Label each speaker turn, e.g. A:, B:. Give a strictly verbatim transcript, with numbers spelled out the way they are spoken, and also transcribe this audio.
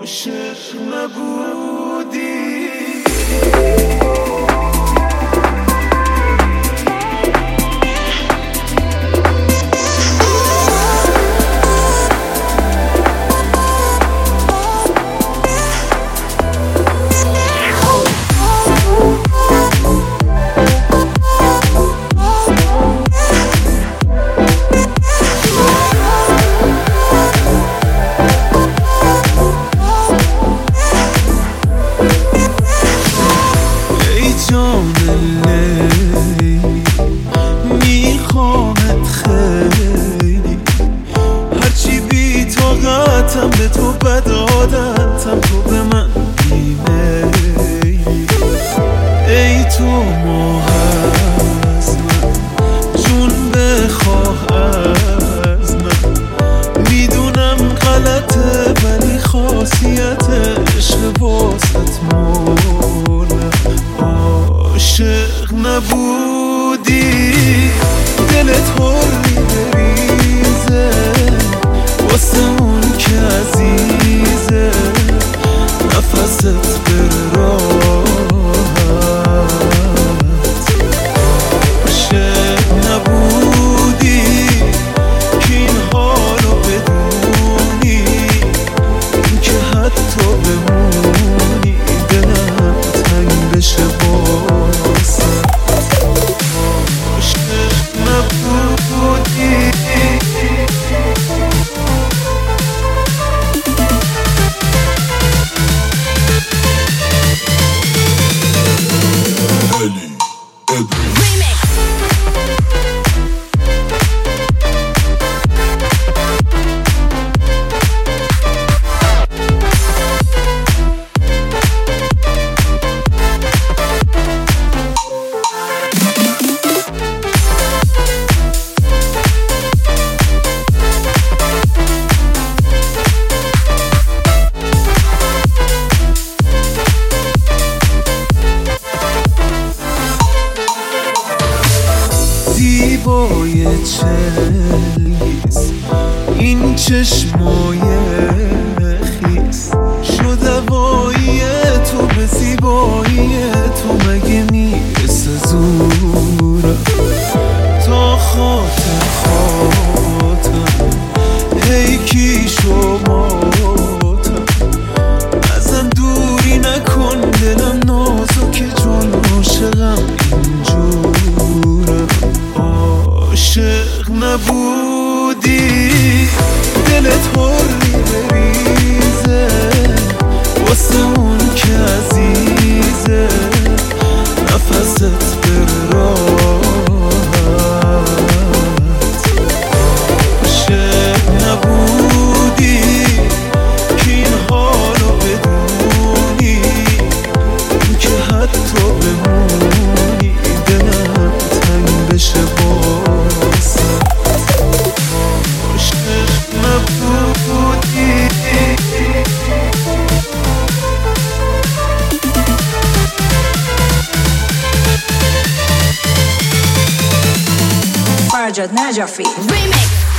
A: عاشق نبودی. میخوامت خیلی، هرچی بی طاقتم به تو بد عادتم، تو به من بیمیلی. ای تو ماه از من، جون بخواه از من، میدونم غلطه ولی خاصیت عشق واسط مولم. عاشق نبودی، دلت حری بریزه واسه اون که عزیزه، نفست بره راحت. عاشق نبودی که این حالو بدونی، این که حتی بمونی دلم تنگ بشه باسم. زیبای چلگیز این چشمای خیس، شد هوایی تو به زیبایی تو، مگه میرسه زورم تا خاطر خاطر پیکی شماتم. ازم دوری نکن دلم نازکه جون، عاشقم اینجورم. عاشق نبودی، دلت حری بریزه واسه اون که عزیزه، نفست بره راحت. عاشق نبودی که این حالو بدونی، این که حتی بمونی دلم تنگ بشه باسم. عاشق نبودی.
B: فرجاد نجفی Remix.